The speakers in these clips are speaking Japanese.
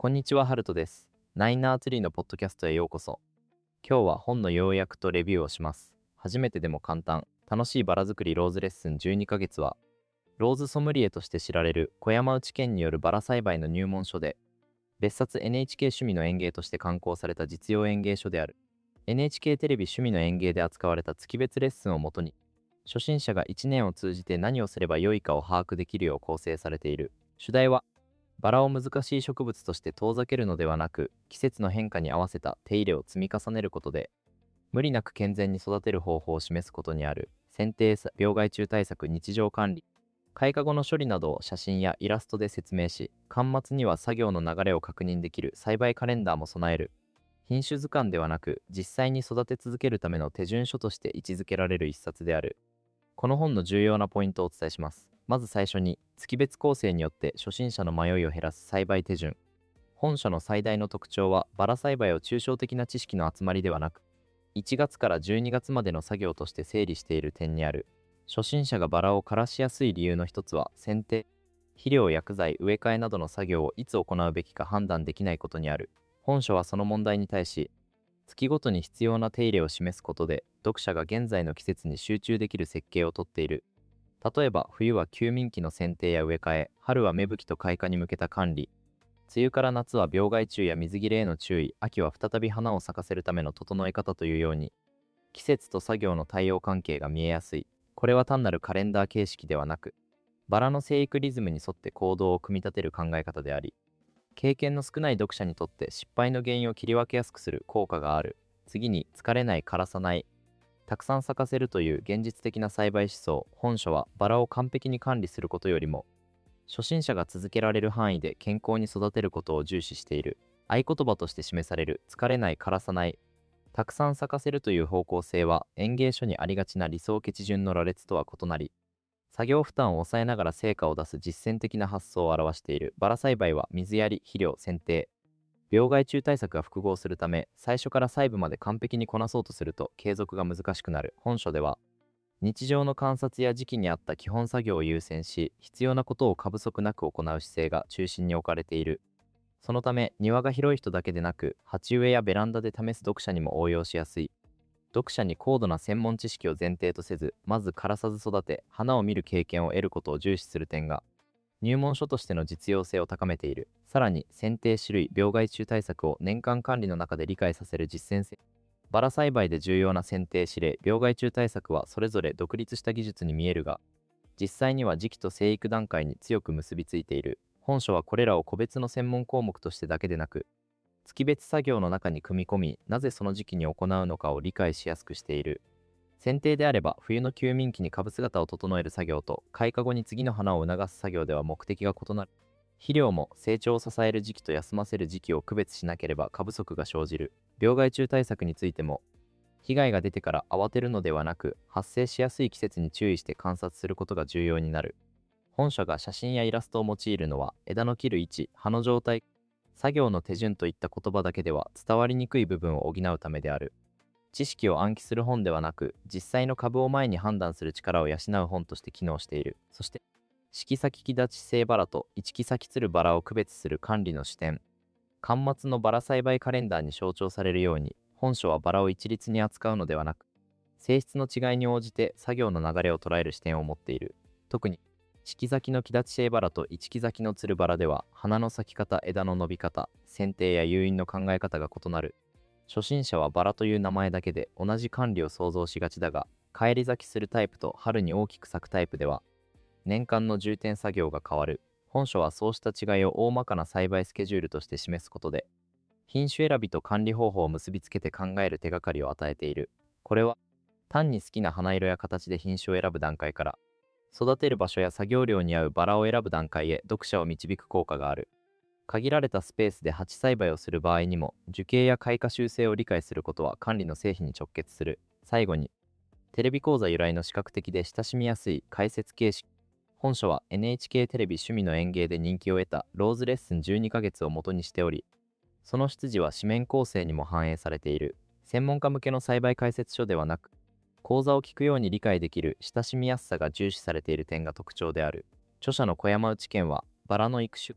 こんにちは、ハルトです。ナインナーツリーのポッドキャストへようこそ。今日は本の要約とレビューをします。初めてでも簡単、楽しいバラ作りローズレッスン12ヶ月は、ローズソムリエとして知られる小山内健によるバラ栽培の入門書で、別冊 NHK 趣味の園芸として刊行された実用園芸書である。NHK テレビ趣味の園芸で扱われた月別レッスンをもとに、初心者が1年を通じて何をすればよいかを把握できるよう構成されている。主題は、バラを難しい植物として遠ざけるのではなく、季節の変化に合わせた手入れを積み重ねることで、無理なく健全に育てる方法を示すことにある。剪定、病害虫対策、日常管理、開花後の処理などを写真やイラストで説明し、巻末には作業の流れを確認できる栽培カレンダーも備える。品種図鑑ではなく、実際に育て続けるための手順書として位置づけられる一冊である。この本の重要なポイントをお伝えします。まず最初に、月別構成によって初心者の迷いを減らす栽培手順。本書の最大の特徴は、バラ栽培を抽象的な知識の集まりではなく、1月から12月までの作業として整理している点にある。初心者がバラを枯らしやすい理由の一つは、剪定、肥料、薬剤、植え替えなどの作業をいつ行うべきか判断できないことにある。本書はその問題に対し、月ごとに必要な手入れを示すことで、読者が現在の季節に集中できる設計をとっている。例えば、冬は休眠期の剪定や植え替え、春は芽吹きと開花に向けた管理、梅雨から夏は病害虫や水切れへの注意、秋は再び花を咲かせるための整え方というように、季節と作業の対応関係が見えやすい。これは単なるカレンダー形式ではなく、バラの生育リズムに沿って行動を組み立てる考え方であり、経験の少ない読者にとって失敗の原因を切り分けやすくする効果がある。次に、疲れない、枯らさない、たくさん咲かせるという現実的な栽培思想。本書はバラを完璧に管理することよりも、初心者が続けられる範囲で健康に育てることを重視している。合言葉として示される疲れない、枯らさない、たくさん咲かせるという方向性は、園芸書にありがちな理想基準の羅列とは異なり、作業負担を抑えながら成果を出す実践的な発想を表している。バラ栽培は水やり、肥料、剪定、病害虫対策が複合するため、最初から細部まで完璧にこなそうとすると継続が難しくなる。本書では、日常の観察や時期に合った基本作業を優先し、必要なことを過不足なく行う姿勢が中心に置かれている。そのため、庭が広い人だけでなく、鉢植えやベランダで試す読者にも応用しやすい。読者に高度な専門知識を前提とせず、まず枯らさず育て、花を見る経験を得ることを重視する点が、入門書としての実用性を高めている。さらに、剪定種類、病害虫対策を年間管理の中で理解させる実践性。バラ栽培で重要な剪定指令、病害虫対策はそれぞれ独立した技術に見えるが、実際には時期と生育段階に強く結びついている。本書はこれらを個別の専門項目としてだけでなく、月別作業の中に組み込み、なぜその時期に行うのかを理解しやすくしている。剪定であれば、冬の休眠期に株姿を整える作業と、開花後に次の花を促す作業では目的が異なる。肥料も成長を支える時期と休ませる時期を区別しなければ過不足が生じる。病害虫対策についても、被害が出てから慌てるのではなく、発生しやすい季節に注意して観察することが重要になる。本書が写真やイラストを用いるのは、枝の切る位置、葉の状態、作業の手順といった言葉だけでは伝わりにくい部分を補うためである。知識を暗記する本ではなく、実際の株を前に判断する力を養う本として機能している。そして、色先木立ち性バラと一木先つるバラを区別する管理の視点。巻末のバラ栽培カレンダーに象徴されるように、本書はバラを一律に扱うのではなく、性質の違いに応じて作業の流れを捉える視点を持っている。特に、色先の木立ち性バラと一木先のつるバラでは、花の咲き方、枝の伸び方、剪定や誘引の考え方が異なる。初心者はバラという名前だけで同じ管理を想像しがちだが、返り咲きするタイプと春に大きく咲くタイプでは、年間の重点作業が変わる。本書はそうした違いを大まかな栽培スケジュールとして示すことで、品種選びと管理方法を結びつけて考える手がかりを与えている。これは、単に好きな花色や形で品種を選ぶ段階から、育てる場所や作業量に合うバラを選ぶ段階へ読者を導く効果がある。限られたスペースで鉢栽培をする場合にも、樹形や開花習性を理解することは管理の成否に直結する。最後に、テレビ講座由来の視覚的で親しみやすい解説形式。本書は NHK テレビ趣味の園芸で人気を得たローズレッスン12ヶ月を元にしており、その出自は紙面構成にも反映されている。専門家向けの栽培解説書ではなく、講座を聞くように理解できる親しみやすさが重視されている点が特徴である。著者の小山内健は、バラの育種、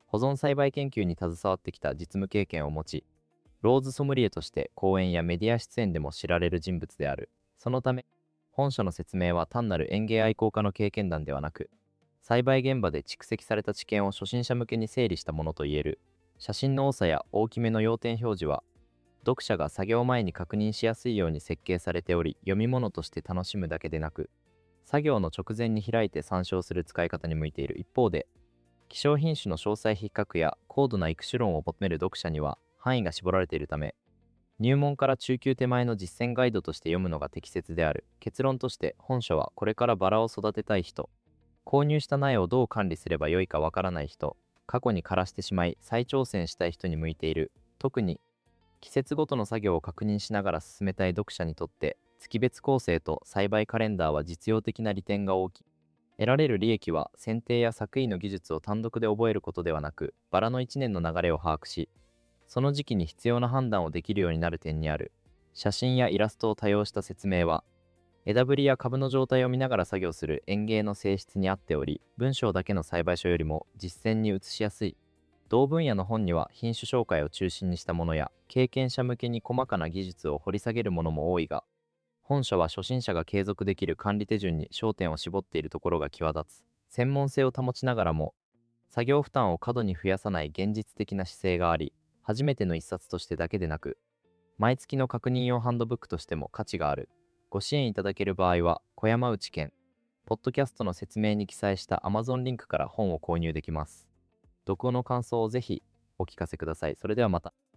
保存栽培研究に携わってきた実務経験を持ち、ローズソムリエとして講演やメディア出演でも知られる人物である。そのため、本書の説明は単なる園芸愛好家の経験談ではなく、栽培現場で蓄積された知見を初心者向けに整理したものといえる。写真の多さや大きめの要点表示は、読者が作業前に確認しやすいように設計されており、読み物として楽しむだけでなく、作業の直前に開いて参照する使い方に向いている。一方で、希少品種の詳細比較や高度な育種論を求める読者には範囲が絞られているため、入門から中級手前の実践ガイドとして読むのが適切である。結論として、本書はこれからバラを育てたい人、購入した苗をどう管理すればよいかわからない人、過去に枯らしてしまい再挑戦したい人に向いている。特に季節ごとの作業を確認しながら進めたい読者にとって、月別構成と栽培カレンダーは実用的な利点が大きい。得られる利益は剪定や作為の技術を単独で覚えることではなく、バラの1年の流れを把握し、その時期に必要な判断をできるようになる点にある。写真やイラストを多用した説明は、枝ぶりや株の状態を見ながら作業する園芸の性質に合っており、文章だけの栽培書よりも実践に移しやすい。同分野の本には品種紹介を中心にしたものや、経験者向けに細かな技術を掘り下げるものも多いが、本書は初心者が継続できる管理手順に焦点を絞っているところが際立つ。専門性を保ちながらも、作業負担を過度に増やさない現実的な姿勢があり、初めての一冊としてだけでなく、毎月の確認用ハンドブックとしても価値がある。ご支援いただける場合は、小山内県、ポッドキャストの説明に記載した Amazon リンクから本を購入できます。読後の感想をぜひお聞かせください。それではまた。